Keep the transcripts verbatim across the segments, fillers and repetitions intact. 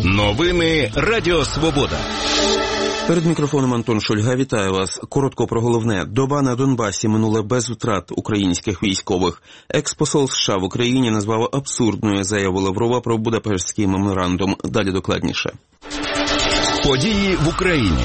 Новини Радіо Свобода. Перед мікрофоном Антон Шульга. Вітаю вас. Коротко про головне. Доба на Донбасі минула без втрат українських військових. Експосол США в Україні назвав абсурдною заяву Лаврова про Будапештський меморандум. Далі докладніше. Події в Україні.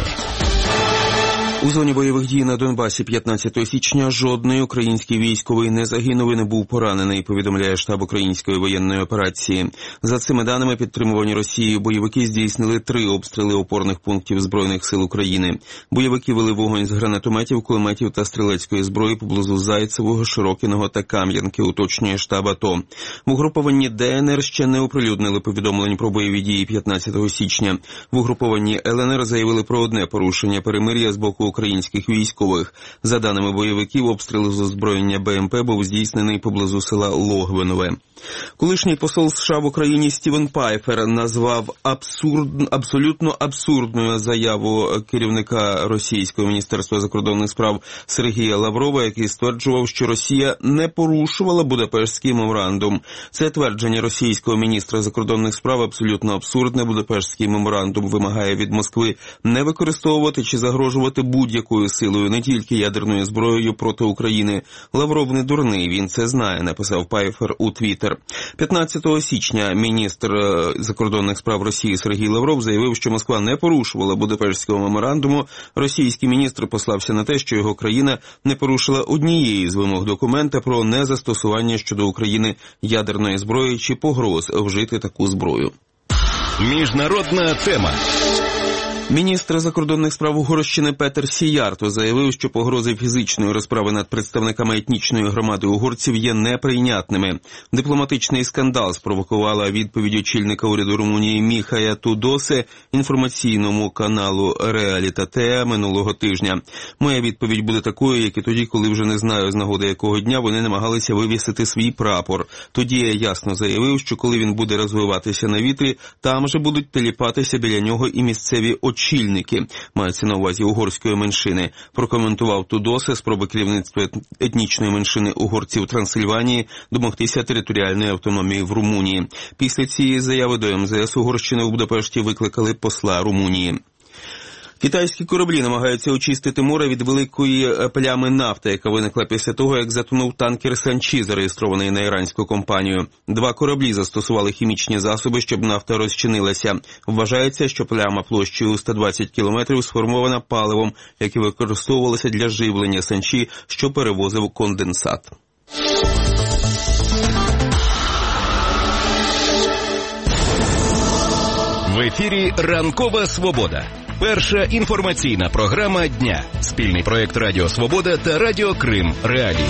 У зоні бойових дій на Донбасі п'ятнадцятого січня жодний український військовий не загинув і не був поранений, повідомляє штаб української воєнної операції. За цими даними, підтримувані Росією бойовики здійснили три обстріли опорних пунктів Збройних сил України. Бойовики вели вогонь з гранатометів, кулеметів та стрілецької зброї поблизу Зайцевого, Широкиного та Кам'янки, уточнює штаб АТО. В угрупованні ДНР ще не оприлюднили повідомлень про бойові дії п'ятнадцятого січня. В угрупованні ЛНР заявили про одне порушення перемир'я з боку українських військових. За даними бойовиків, обстріл з озброєння БМП був здійснений поблизу села Логвинове. Колишній посол США в Україні Стівен Пайфер назвав абсурд, абсолютно абсурдною заяву керівника російського міністерства закордонних справ Сергія Лаврова, який стверджував, що Росія не порушувала Будапештський меморандум. Це твердження російського міністра закордонних справ абсолютно абсурдне. Будапештський меморандум вимагає від Москви не використовувати чи загрожувати будь-якою силою, не тільки ядерною зброєю проти України. Лавров не дурний, він це знає, написав Пайфер у Твіттер. п'ятнадцятого січня міністр закордонних справ Росії Сергій Лавров заявив, що Москва не порушувала Будапештського меморандуму. Російський міністр послався на те, що його країна не порушила однієї з вимог документа про незастосування щодо України ядерної зброї чи погроз вжити таку зброю. Міжнародна тема. Міністр закордонних справ Угорщини Петер Сіярто заявив, що погрози фізичної розправи над представниками етнічної громади угорців є неприйнятними. Дипломатичний скандал спровокувала відповідь очільника уряду Румунії Міхая Тудосе інформаційному каналу Реалітате минулого тижня. Моя відповідь буде такою, як і тоді, коли вже не знаю, з нагоди якого дня вони намагалися вивісити свій прапор. Тоді я ясно заявив, що коли він буде розвиватися на вітрі, там же будуть теліпатися біля нього і місцеві очільники. Очільники, мається на увазі угорської меншини, прокоментував Тудосе спроби керівництва етнічної меншини угорців Трансильванії домогтися територіальної автономії в Румунії. Після цієї заяви до ем зе ес Угорщини у Будапешті викликали посла Румунії. Китайські кораблі намагаються очистити море від великої плями нафти, яка виникла після того, як затонув танкер «Санчі», зареєстрований на іранську компанію. Два кораблі застосували хімічні засоби, щоб нафта розчинилася. Вважається, що пляма площею у сто двадцять кілометрів сформована паливом, яке використовувалося для живлення «Санчі», що перевозив конденсат. В ефірі «Ранкова свобода». Перша інформаційна програма дня. Спільний проєкт Радіо Свобода та Радіо Крим Реалії.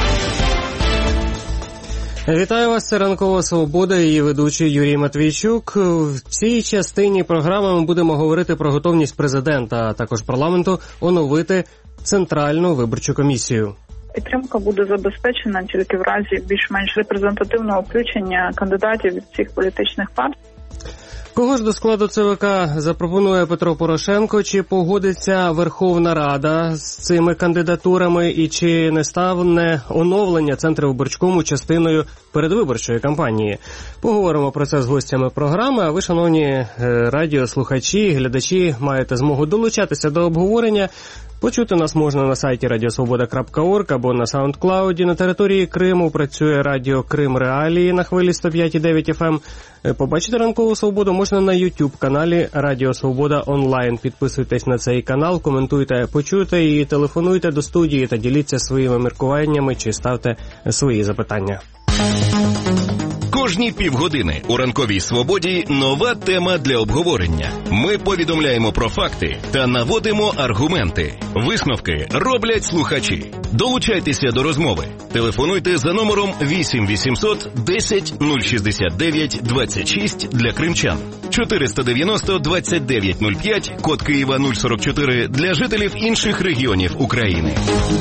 Вітаю вас, це «Ранкова свобода» і ведучий Юрій Матвійчук. В цій частині програми ми будемо говорити про готовність президента, а також парламенту оновити Центральну виборчу комісію. Підтримка буде забезпечена тільки в разі більш-менш репрезентативного включення кандидатів від всіх політичних партій. Кого ж до складу це ве ка запропонує Петро Порошенко? Чи погодиться Верховна Рада з цими кандидатурами? І чи не стане оновлення Центрвиборчкому частиною передвиборчої кампанії? Поговоримо про це з гостями програми. А ви, шановні радіослухачі, глядачі, маєте змогу долучатися до обговорення. Почути нас можна на сайті радіосвобода крапка орг або на SoundCloud. На території Криму працює Радіо Крим Реалії на хвилі сто п'ять і дев'ять еф ем. Побачити «Ранкову свободу» можна на YouTube-каналі Радіо Свобода онлайн. Підписуйтесь на цей канал, коментуйте, почуйте і телефонуйте до студії та діліться своїми міркуваннями чи ставте свої запитання. Кожні півгодини у «Ранковій свободі» нова тема для обговорення. Ми повідомляємо про факти та наводимо аргументи. Висновки роблять слухачі. Долучайтеся до розмови. Телефонуйте за номером вісім вісімсот десять нуль шістдесят дев'ять двадцять шість для кримчан. чотириста дев'яносто двадцять дев'ять нуль п'ять, код Києва нуль сорок чотири для жителів інших регіонів України.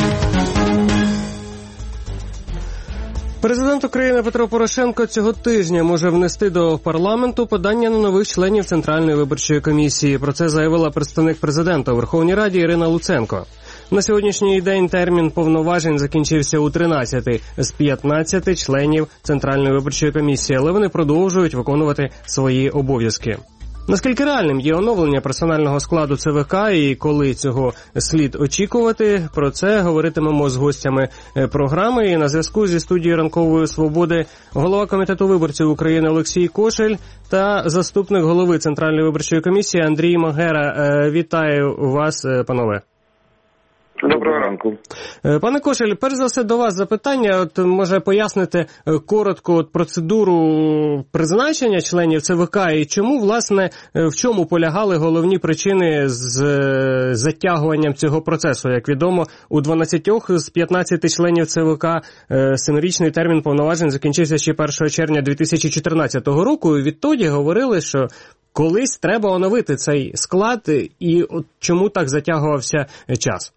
Президент України Петро Порошенко цього тижня може внести до парламенту подання на нових членів Центральної виборчої комісії. Про це заявила представник президента у Верховній Раді Ірина Луценко. На сьогоднішній день термін повноважень закінчився у тринадцяти з п'ятнадцяти членів Центральної виборчої комісії, але вони продовжують виконувати свої обов'язки. Наскільки реальним є оновлення персонального складу ЦВК і коли цього слід очікувати? Про це говоритимемо з гостями програми. І на зв'язку зі студією Ранкової Свободи голова Комітету виборців України Олексій Кошель та заступник голови Центральної виборчої комісії Андрій Магера. Вітаю вас, панове. Доброго ранку. Пане Кошель, перш за все до вас запитання. От, може, пояснити коротко от, процедуру призначення членів ЦВК і чому, власне, в чому полягали головні причини з затягуванням цього процесу? Як відомо, у дванадцятьох з п'ятнадцяти членів ЦВК семирічний термін повноважень закінчився ще першого червня дві тисячі чотирнадцятого року. І відтоді говорили, що колись треба оновити цей склад, і от чому так затягувався час?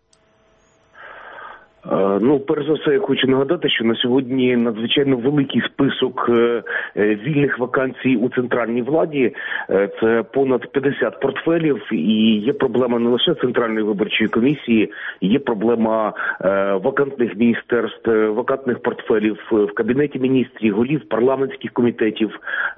Ну, перш за все, я хочу нагадати, що на сьогодні надзвичайно великий список вільних вакансій у центральній владі. Це понад п'ятдесят портфелів, і є проблема не лише Центральної виборчої комісії, є проблема вакантних міністерств, вакантних портфелів в Кабінеті міністрів, голів парламентських комітетів.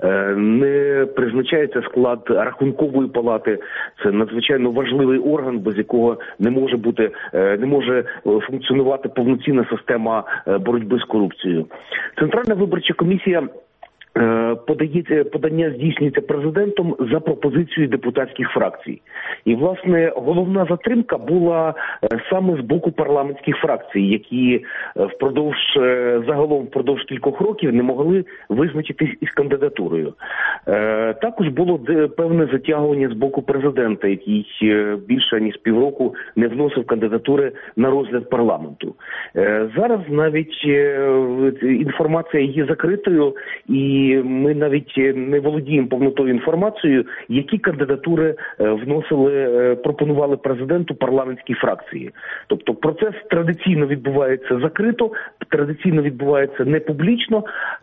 Не призначається склад Рахункової палати. Це надзвичайно важливий орган, без якого не може бути, не може функціонувати повноцінна система боротьби з корупцією. Центральна виборча комісія Подається, подання здійснюється президентом за пропозицією депутатських фракцій. І, власне, головна затримка була саме з боку парламентських фракцій, які впродовж, загалом впродовж кількох років не могли визначитись із кандидатурою. Також було певне затягування з боку президента, який більше ніж півроку не вносив кандидатури на розгляд парламенту. Зараз навіть інформація є закритою, і ми навіть не володіємо повнотою інформацією, які кандидатури вносили, пропонували президенту парламентські фракції. Тобто процес традиційно відбувається закрито, традиційно відбувається не публічно,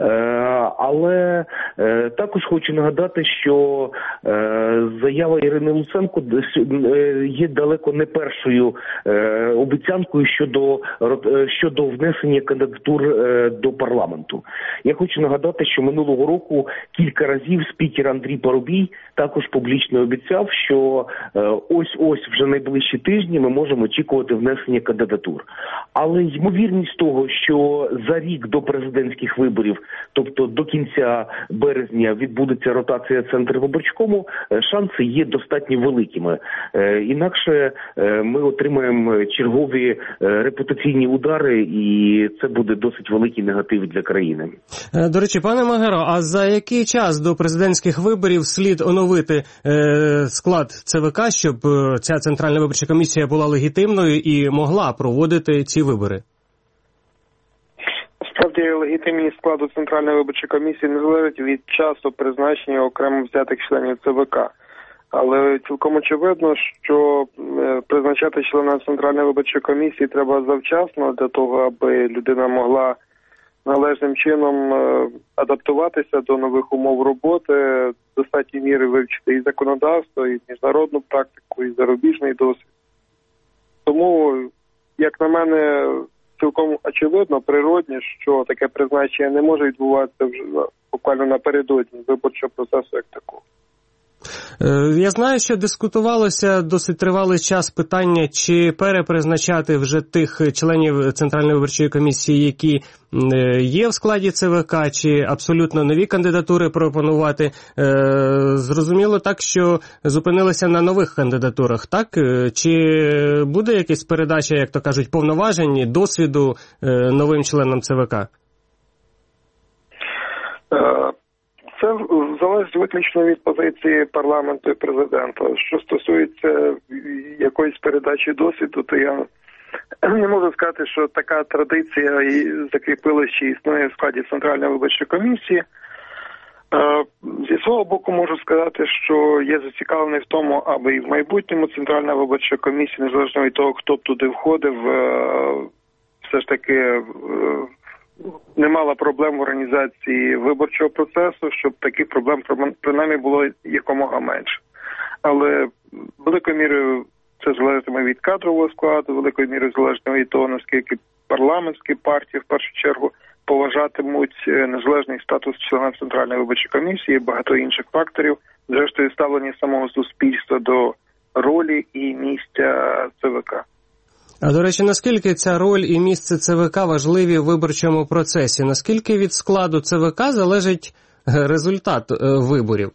але також хочу нагадати, що заява Ірини Луценко є далеко не першою обіцянкою щодо, щодо внесення кандидатур до парламенту. Я хочу нагадати, що минулого року кілька разів спікер Андрій Парубій також публічно обіцяв, що ось-ось вже найближчі тижні ми можемо очікувати внесення кандидатур. Але ймовірність того, що за рік до президентських виборів, тобто до кінця березня, відбудеться ротація Центрвиборчкому, шанси є достатньо великими. Інакше ми отримаємо чергові репутаційні удари, і це буде досить великий негатив для країни. До речі, пане Магеро, а за який час до президентських виборів слід оновити е, склад ЦВК, щоб ця Центральна виборча комісія була легітимною і могла проводити ці вибори? Справді, легітимність складу Центральної виборчої комісії не залежить від часу призначення окремо взятих членів ЦВК. Але цілком очевидно, що призначати члена Центральної виборчої комісії треба завчасно для того, аби людина могла належним чином адаптуватися до нових умов роботи, в достатній мірі вивчити і законодавство, і міжнародну практику, і зарубіжний досвід. Тому, як на мене, цілком очевидно, природне, що таке призначення не може відбуватися вже буквально напередодні виборчого процесу як такого. Я знаю, що дискутувалося досить тривалий час питання, чи перепризначати вже тих членів Центральної виборчої комісії, які є в складі ЦВК, чи абсолютно нові кандидатури пропонувати. Зрозуміло так, що зупинилися на нових кандидатурах, так? Чи буде якась передача, як то кажуть, повноважень, досвіду новим членам ЦВК? Це залежить виключно від позиції парламенту і президента. Що стосується якоїсь передачі досвіду, то я не можу сказати, що така традиція закріпилася чи існує в складі Центральної виборчої комісії. Зі свого боку можу сказати, що я зацікавлений в тому, аби і в майбутньому Центральна виборча комісія, незалежно від того, хто б туди входив, все ж таки не мала проблем в організації виборчого процесу, щоб таких проблем принаймні було якомога менше. Але великою мірою це залежатиме від кадрового складу, великою мірою залежатиме від того, наскільки парламентські партії в першу чергу поважатимуть незалежний статус члена Центральної виборчої комісії і багато інших факторів, зрештою ставлення самого суспільства до ролі і місця ЦВК. А, до речі, наскільки ця роль і місце ЦВК важливі в виборчому процесі? Наскільки від складу ЦВК залежить результат е, виборів?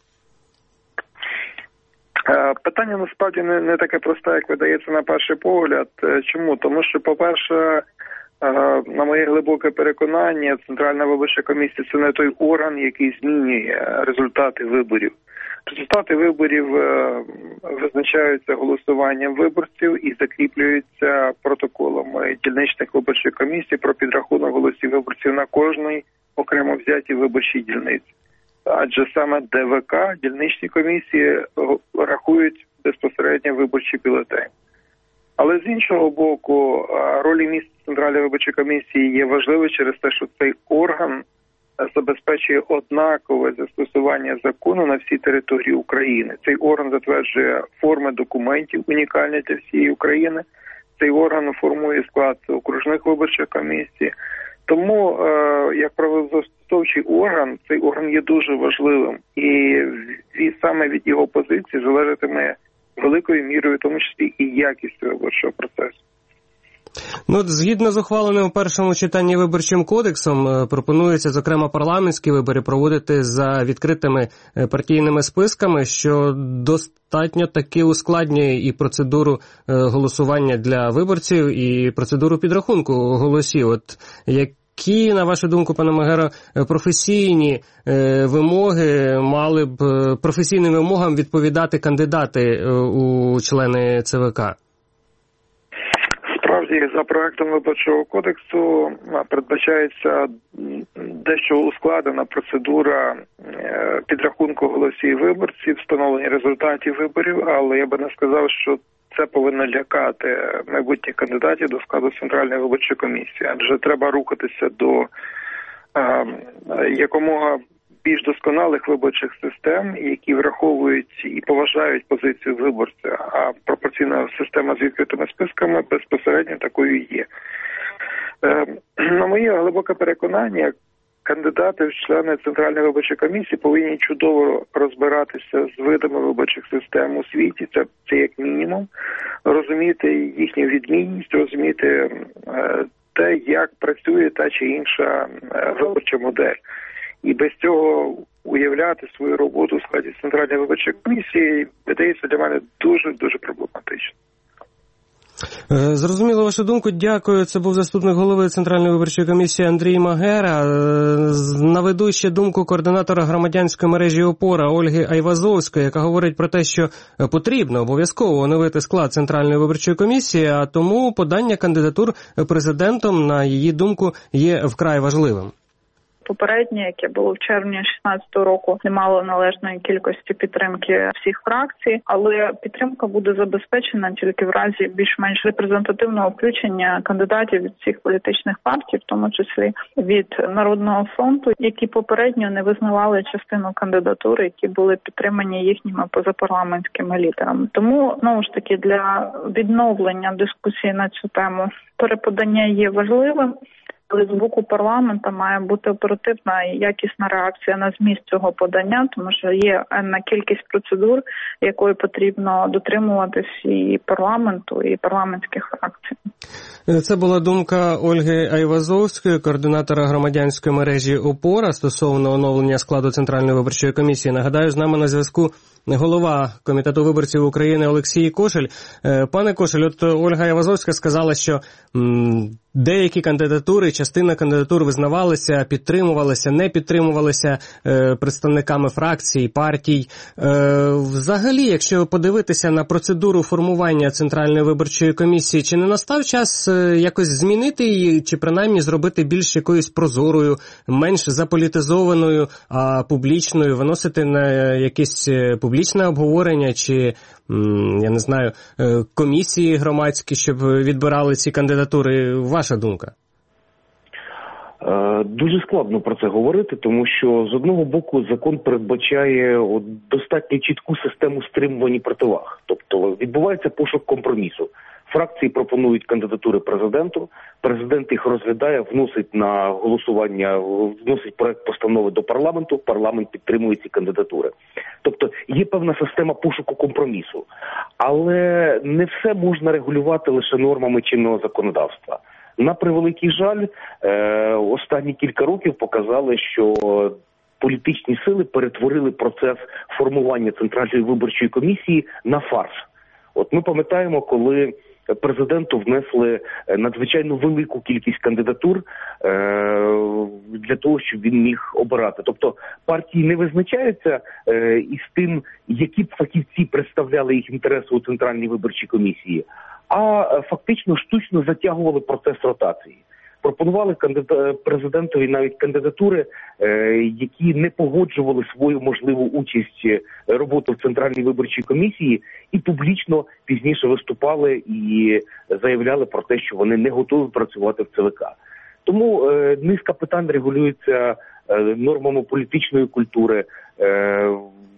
Питання насправді не, не таке просте, як видається на перший погляд. Чому? Тому що, по-перше, на моє глибоке переконання, Центральна виборча комісія – це не той орган, який змінює результати виборів. Результати виборів визначаються голосуванням виборців і закріплюються протоколами дільничних виборчих комісій про підрахунок голосів виборців на кожній окремо взятій виборчій дільниці. Адже саме ДВК, дільничні комісії, рахують безпосередньо виборчі бюлетені. Але з іншого боку, роль і місце Центральної виборчої комісії є важливою через те, що цей орган забезпечує однакове застосування закону на всій території України. Цей орган затверджує форми документів, унікальні для всієї України. Цей орган формує склад окружних виборчих комісій. Тому, як правозастосовчий орган, цей орган є дуже важливим. І саме від його позиції залежатиме великою мірою, в тому числі і якість виборчого процесу. Ну, згідно з ухваленим у першому читанні Виборчим кодексом, пропонується, зокрема, парламентські вибори проводити за відкритими партійними списками, що достатньо таки ускладнює і процедуру голосування для виборців, і процедуру підрахунку голосів. От які, на вашу думку, пане Магеро, професійні вимоги мали б професійним вимогам відповідати кандидати у члени ЦВК? Справді, за проектом Виборчого кодексу передбачається дещо ускладнена процедура підрахунку голосів виборців, встановлення результатів виборів, але я би не сказав, що це повинно лякати майбутніх кандидатів до складу Центральної виборчої комісії, адже треба рухатися до е, якомога більш досконалих виборчих систем, які враховують і поважають позицію виборця, а пропорційна система з відкритими списками безпосередньо такою є. Е, на моє глибоке переконання, кандидати в члени Центральної виборчої комісії повинні чудово розбиратися з видами виборчих систем у світі, це, це як мінімум, розуміти їхню відмінність, розуміти е, те, як працює та чи інша е, виборча модель. І без цього уявляти свою роботу у складі Центральної виборчої комісії, видається для мене дуже-дуже проблематично. Зрозуміло вашу думку. Дякую. Це був заступник голови Центральної виборчої комісії Андрій Магера. Наведу ще думку координатора громадянської мережі «Опора» Ольги Айвазовської, яка говорить про те, що потрібно обов'язково оновити склад Центральної виборчої комісії, а тому подання кандидатур президентом, на її думку, є вкрай важливим. Попереднє, яке було в червні шістнадцятого року, не мало належної кількості підтримки всіх фракцій, але підтримка буде забезпечена тільки в разі більш-менш репрезентативного включення кандидатів від всіх політичних партій, в тому числі від Народного фронту, які попередньо не визнавали частину кандидатури, які були підтримані їхніми позапарламентськими лідерами. Тому, знову ж таки, для відновлення дискусії на цю тему переподання є важливим. Але з боку парламенту має бути оперативна і якісна реакція на зміст цього подання, тому що є енна кількість процедур, якої потрібно дотримуватись і парламенту, і парламентських фракцій. Це була думка Ольги Айвазовської, координатора громадянської мережі «Опора», стосовно оновлення складу Центральної виборчої комісії. Нагадаю, з нами на зв'язку голова Комітету виборців України Олексій Кошель. Пане Кошель, от Ольга Айвазовська сказала, що м, деякі кандидатури, частина кандидатур визнавалися, підтримувалися, не підтримувалися е, представниками фракцій, партій. Е, взагалі, якщо подивитися на процедуру формування Центральної виборчої комісії, чи не настав час е, якось змінити її, чи принаймні зробити більш якоюсь прозорою, менш заполітизованою, а публічною, виносити на якісь публічне обговорення, чи, я не знаю, комісії громадські, щоб відбирали ці кандидатури? Ваша думка? Дуже складно про це говорити, тому що з одного боку закон передбачає достатньо чітку систему стримувань і противаг. Тобто відбувається пошук компромісу. Фракції пропонують кандидатури президенту, президент їх розглядає, вносить на голосування, вносить проект постанови до парламенту, парламент підтримує ці кандидатури. Тобто є певна система пошуку компромісу, але не все можна регулювати лише нормами чинного законодавства. На превеликий жаль, останні кілька років показали, що політичні сили перетворили процес формування Центральної виборчої комісії на фарс. От ми пам'ятаємо, коли президенту внесли надзвичайно велику кількість кандидатур е- для того, щоб він міг обирати. Тобто партії не визначаються е- із тим, які б фахівці представляли їх інтереси у Центральній виборчій комісії, а фактично штучно затягували процес ротації. Пропонували кандида... президентові навіть кандидатури, е, які не погоджували свою можливу участь роботи в Центральній виборчій комісії і публічно пізніше виступали і заявляли про те, що вони не готові працювати в ЦВК. Тому е, низка питань регулюється е, нормами політичної культури. Е,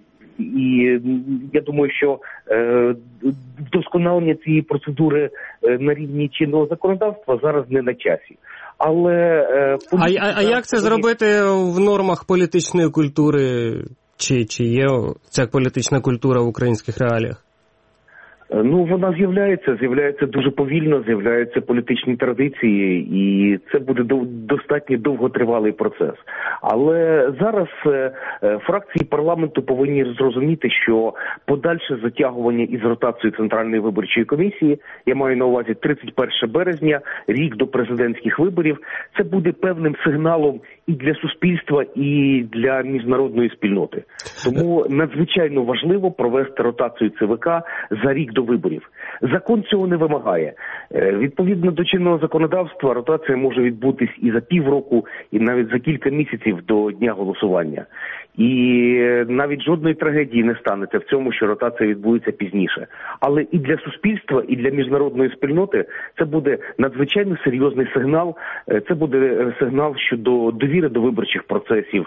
І я думаю, що е, вдосконалення цієї процедури е, на рівні чинного законодавства зараз не на часі. Але е, політика... а, а як це зробити в нормах політичної культури? Чи, чи є ця політична культура в українських реаліях? Ну, вона з'являється, з'являється дуже повільно, з'являються політичні традиції, і це буде достатньо довготривалий процес. Але зараз фракції парламенту повинні зрозуміти, що подальше затягування із ротацією Центральної виборчої комісії, я маю на увазі тридцять першого березня, рік до президентських виборів, це буде певним сигналом і для суспільства, і для міжнародної спільноти. Тому надзвичайно важливо провести ротацію ЦВК за рік до виборів. Закон цього не вимагає. Відповідно до чинного законодавства, ротація може відбутись і за півроку, і навіть за кілька місяців до дня голосування. І навіть жодної трагедії не станеться в цьому, що ротація відбудеться пізніше. Але і для суспільства, і для міжнародної спільноти це буде надзвичайно серйозний сигнал. Це буде сигнал щодо довіри до виборчих процесів.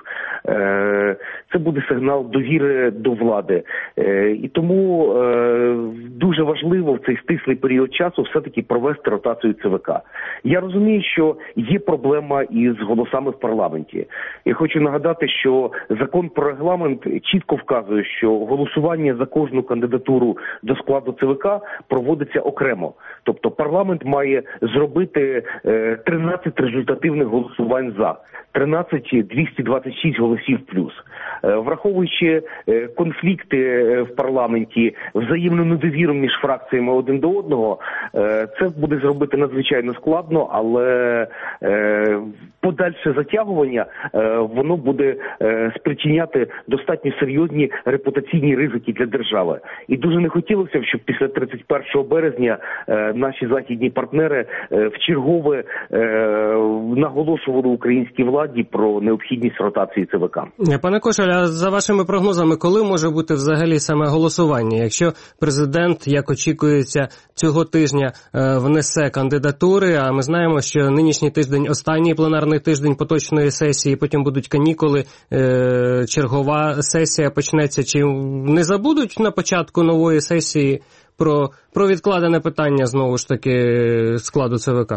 Це буде сигнал довіри до влади. І тому дуже важливо в цей стислий період часу все-таки провести ротацію ЦВК. Я розумію, що є проблема із голосами в парламенті. Я хочу нагадати, що закон про регламент чітко вказує, що голосування за кожну кандидатуру до складу ЦВК проводиться окремо. Тобто парламент має зробити тринадцять результативних голосувань за, тринадцять двісті двадцять шість голосів плюс. Враховуючи конфлікти в парламенті, взаємну недовіру між фракціями один до одного, це буде зробити надзвичайно складно, але подальше затягування, воно буде спричиняти достатньо серйозні репутаційні ризики для держави. І дуже не хотілося б, щоб після тридцять першого березня наші західні партнери вчергове наголошували українській владі про необхідність ротації ЦВК. Пане Кошель, а за вашими прогнозами, коли може бути взагалі саме голосування? Якщо президент, як очікується, цього тижня внесе кандидатури, а ми знаємо, що нинішній тиждень останній пленарний тиждень поточної сесії, потім будуть канікули, чергова сесія почнеться. Чи не забудуть на початку нової сесії про, про відкладене питання, знову ж таки, складу ЦВК?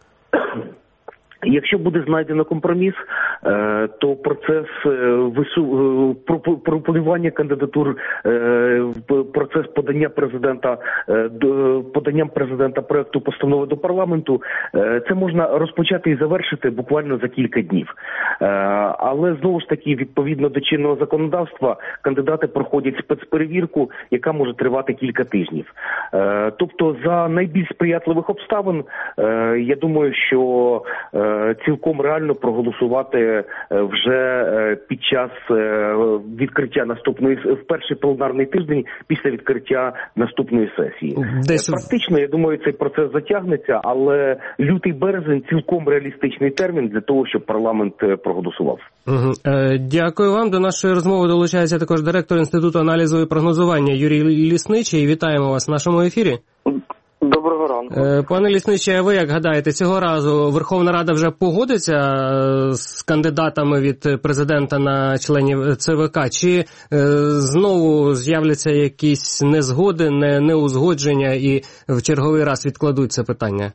Якщо буде знайдено компроміс, то процес пропонування кандидатур, процес подання президента, поданням президента проекту постанови до парламенту, це можна розпочати і завершити буквально за кілька днів. Але знову ж таки, відповідно до чинного законодавства, кандидати проходять спецперевірку, яка може тривати кілька тижнів. Тобто за найбільш сприятливих обставин, я думаю, що цілком реально проголосувати вже під час відкриття наступної, в перший пленарний тиждень після відкриття наступної сесії. Десь... Практично, я думаю, цей процес затягнеться, але лютий березень цілком реалістичний термін для того, щоб парламент проголосував. Угу. Дякую вам. До нашої розмови долучається також директор Інституту аналізу і прогнозування Юрій Лісничий. Вітаємо вас в нашому ефірі. Доброго Доброго ранку. Пане Лісничий, а ви як гадаєте, цього разу Верховна Рада вже погодиться з кандидатами від президента на членів ЦВК? Чи знову з'являться якісь незгоди, не, неузгодження і в черговий раз відкладуть це питання?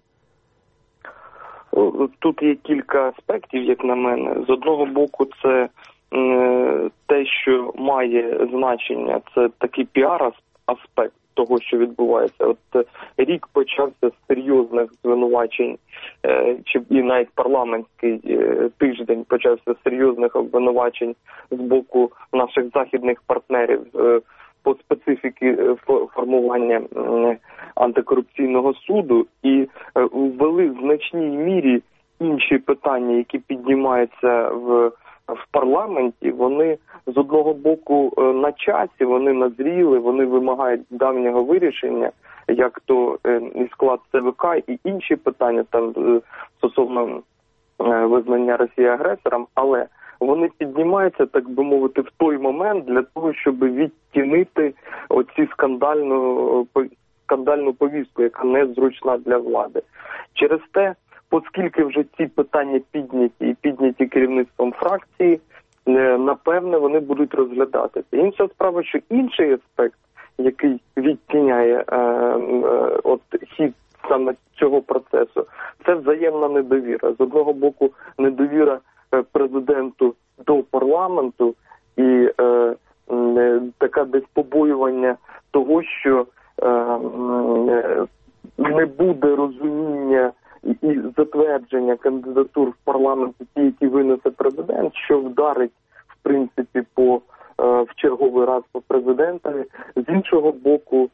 Тут є кілька аспектів, як на мене. З одного боку, це те, що має значення, це такий піар-аспект того, що відбувається. От рік почався з серйозних звинувачень, чи і навіть парламентський тиждень почався з серйозних обвинувачень з боку наших західних партнерів по специфіки формування антикорупційного суду, і ввели в значній мірі інші питання, які піднімаються в в парламенті, вони з одного боку на часі, вони назріли, вони вимагають давнього вирішення, як то і склад ЦВК, і інші питання там стосовно визнання Росії агресором, але вони піднімаються, так би мовити, в той момент для того, щоб відтінити оці скандальну, скандальну повістку, яка незручна для влади. Через те, оскільки вже ці питання підняті і підняті керівництвом фракції, напевне, вони будуть розглядатися. Інша справа, що інший аспект, який відтіняє е, е, от хід саме цього процесу, це взаємна недовіра. З одного боку, недовіра президенту до парламенту і е, е, така десь побоювання того, що е, е, не буде розуміння і затвердження кандидатур в парламенті, ті, які винесе президент, що вдарить, в принципі, по в черговий раз по президентові. З іншого боку,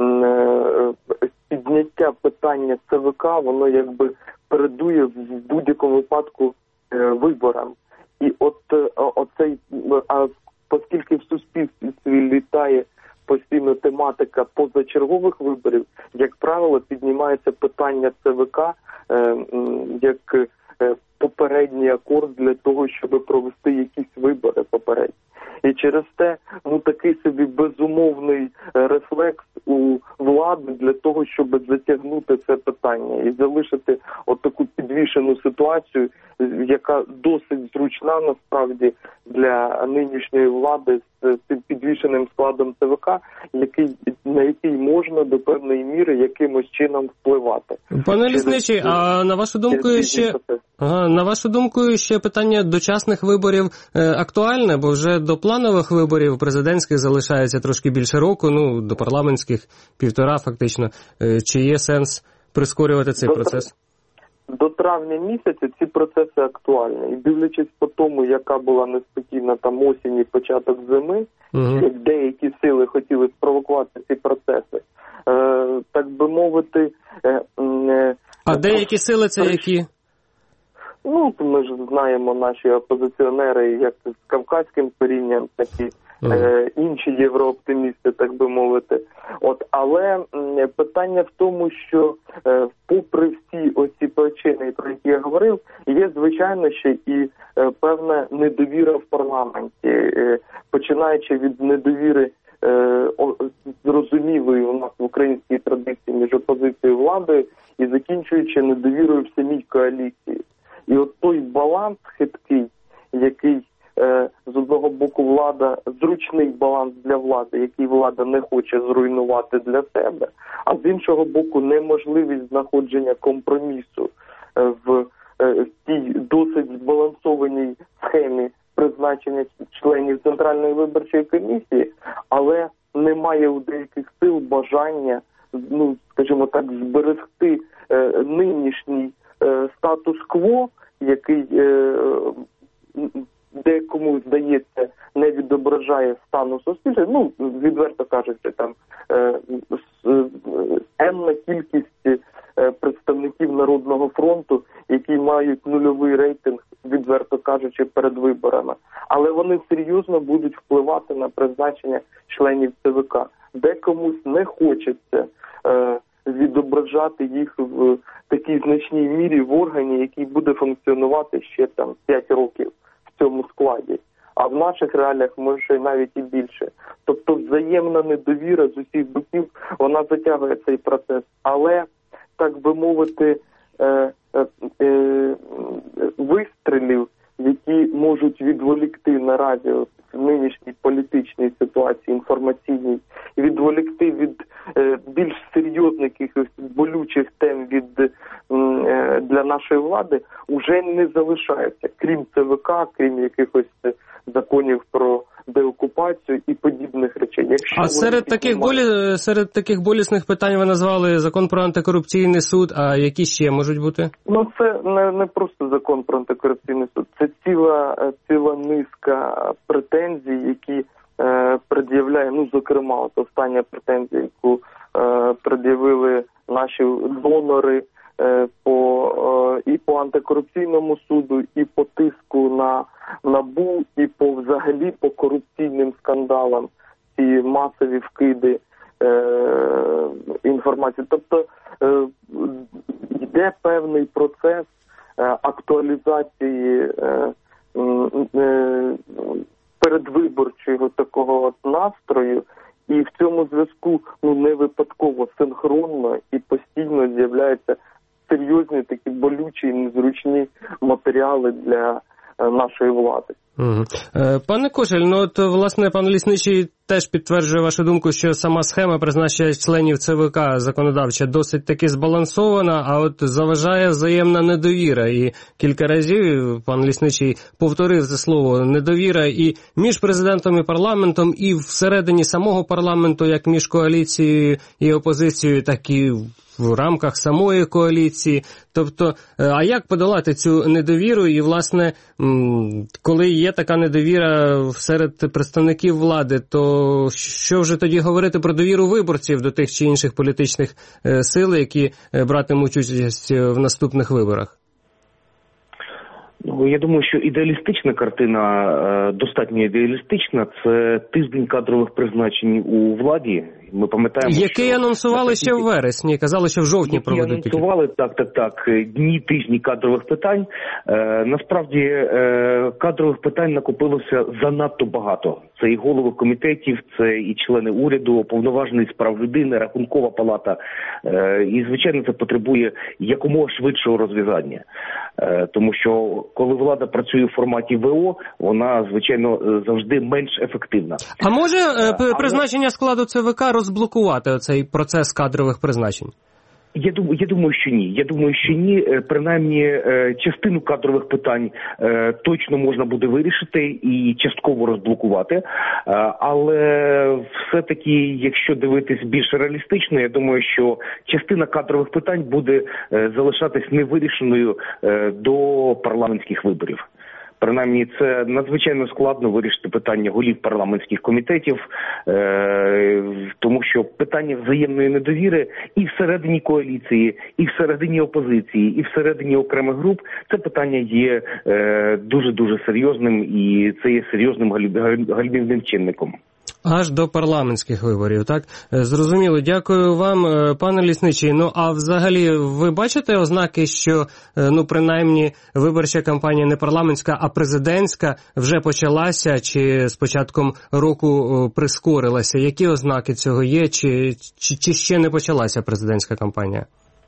підняття питання ЦВК, воно якби передує в будь-якому випадку виборам. І от оцей, а оскільки в суспільстві літає постійно тематика позачергових виборів, як правило, піднімається питання ЦВК як попередній акорд для того, щоб провести якісь вибори попередні. І через те, ну, такий собі безумовний рефлекс у влади для того, щоб затягнути це питання і залишити от таку підвішену ситуацію, яка досить зручна насправді для нинішньої влади з цим підвішеним складом ЦВК, який, на який можна до певної міри якимось чином впливати. Пане Лісничий, а на вашу думку ще ага, на вашу думку ще питання дочасних виборів е, актуальне, бо вже до планових виборів президентських залишається трошки більше року, ну до парламентських півтора фактично. Е, чи є сенс прискорювати цей до, процес? До травня місяця ці процеси актуальні. І дивлячись по тому, яка була неспокійна там осінь і початок зими, угу. як деякі сили хотіли спровокувати ці процеси, е, так би мовити... Е, е, а деякі сили це які? Ну, ми ж знаємо наші опозиціонери, як з кавказьким корінням, такі uh-huh. е, інші єврооптимісти, так би мовити. От, але м, питання в тому, що е, попри всі оці причини, про які я говорив, є, звичайно, ще і е, певна недовіра в парламенті, е, починаючи від недовіри е, о, зрозумілої у нас в українській традиції між опозицією і владою, і закінчуючи недовірою в самій коаліції. І от той баланс хиткий, який е, з одного боку влада, зручний баланс для влади, який влада не хоче зруйнувати для себе, а з іншого боку неможливість знаходження компромісу е, в, е, в тій досить збалансованій схемі призначення членів Центральної виборчої комісії, але немає у деяких сил бажання, ну, скажімо так, зберегти е, нинішній статус-кво, який е, декому, здається, не відображає стану суспільства. Ну, відверто кажучи, там е, енна кількість е, представників Народного фронту, які мають нульовий рейтинг, відверто кажучи, перед виборами. Але вони серйозно будуть впливати на призначення членів ЦВК. Декомусь не хочеться е, відображати їх в такій значній мірі в органі, який буде функціонувати ще там п'ять років в цьому складі. А в наших реаліях може навіть і більше. Тобто взаємна недовіра з усіх боків, вона затягує цей процес. Але так би мовити, е, е, е, вистрілів, які можуть відволікти наразі в нинішній політичній ситуації, інформаційній, відволікти від е, більш серйозних якихось болючих тем від е, для нашої влади, уже не залишається, крім ЦВК, крім якихось законів про деокупацію і подібних речей. Якщо а серед таких, болі... серед таких болісних питань ви назвали закон про антикорупційний суд, а які ще можуть бути? Ну, це не, не просто закон про антикорупційний суд, це ціла, ціла низка претензій, які е, пред'являє, ну, зокрема, от остання претензія, яку е, пред'явили наші донори е, по, е, і по антикорупційному суду, і по тиску на НАБУ, і по взагалі по корупційним скандалам, ці масові вкиди е, інформації. Тобто е, йде певний процес е, актуалізації е, е, передвиборчого такого от настрою, і в цьому зв'язку, ну, не випадково, синхронно і постійно з'являються серйозні такі болючі і незручні матеріали для нашої влади. Угу. Пане Кошель, ну от, власне, пан Лісничий теж підтверджує вашу думку, що сама схема призначення членів ЦВК законодавча досить таки збалансована, а от заважає взаємна недовіра. І кілька разів пан Лісничий повторив це слово недовіра і між президентом і парламентом, і всередині самого парламенту, як між коаліцією і опозицією, так і в рамках самої коаліції. Тобто, а як подолати цю недовіру? І, власне, коли є така недовіра серед представників влади, то що вже тоді говорити про довіру виборців до тих чи інших політичних сил, які братимуть участь в наступних виборах? Ну, я думаю, що ідеалістична картина, достатньо ідеалістична, це тиждень кадрових призначень у владі. Ми пам'ятаємо, який що... анонсували ще в вересні, казали, що в жовтні які проведуть. анонсували, так, так, так, дні, тижні кадрових питань. Е, насправді, е, кадрових питань накопилося занадто багато. Це і голови комітетів, це і члени уряду, уповноважений з прав людини, Рахункова палата. Е, і, звичайно, це потребує якомога швидшого розв'язання. Е, тому що, коли влада працює в форматі ВО, вона, звичайно, завжди менш ефективна. А може е, призначення складу ЦВК розблокувати цей процес кадрових призначень? Я думаю, я думаю, що ні. Я думаю, що ні. Принаймні, частину кадрових питань точно можна буде вирішити і частково розблокувати. Але все-таки, якщо дивитись більш реалістично, я думаю, що частина кадрових питань буде залишатись невирішеною до парламентських виборів. Принаймні, це надзвичайно складно вирішити питання голів парламентських комітетів, е- тому що питання взаємної недовіри і всередині коаліції, і всередині опозиції, і всередині окремих груп, це питання є е- дуже-дуже серйозним, і це є серйозним гальмівним чинником. Аж до парламентських виборів, так? Зрозуміло. Дякую вам, пане Лісничий. Ну, а взагалі, ви бачите ознаки, що, ну, принаймні, виборча кампанія не парламентська, а президентська вже почалася, чи з початком року прискорилася? Які ознаки цього є, чи, чи, чи ще не почалася президентська кампанія?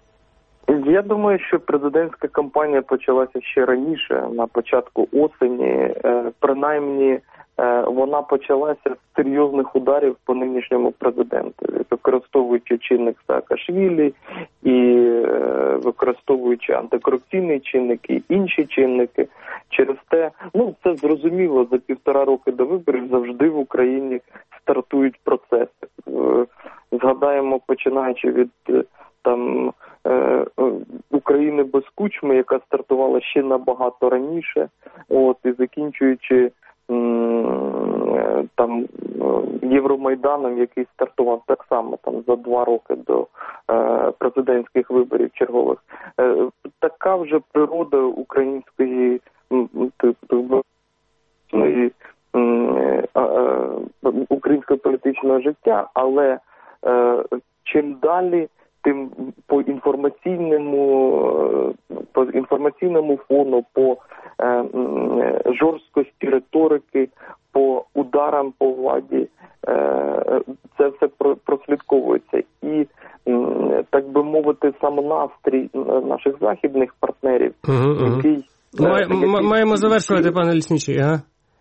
Я думаю, що президентська кампанія почалася ще раніше, на початку осені, принаймні, вона почалася з серйозних ударів по нинішньому президенту, використовуючи чинник Саакашвілі і використовуючи антикорупційний чинник і інші чинники. Через те, ну, це зрозуміло, за півтора роки до виборів завжди в Україні стартують процеси. Згадаємо, починаючи від там України без Кучми, яка стартувала ще набагато раніше, от, і закінчуючи там Євромайданом, який стартував так само там за два роки до е, президентських виборів чергових. Е, така вже природа української е, е, українського політичного життя, але е, чим далі, тим по інформаційному, по інформаційному фону, по е, жорсткості риторики, по ударам по владі, е, це все прослідковується. І е, так би мовити, сам настрій наших західних партнерів, угу, угу. який... Май, який... Маємо завершувати, пане Лісничий, ага.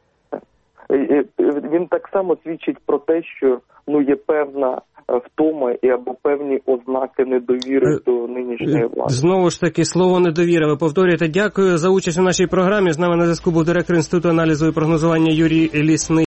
Він так само свідчить про те, що ну є певна втома і або певні ознаки недовіри до нинішньої влади. Знову ж таки, слово недовіра. Ви повторюєте. Дякую за участь у нашій програмі. З нами на зв'язку був директор Інституту аналізу і прогнозування Юрій Лісний.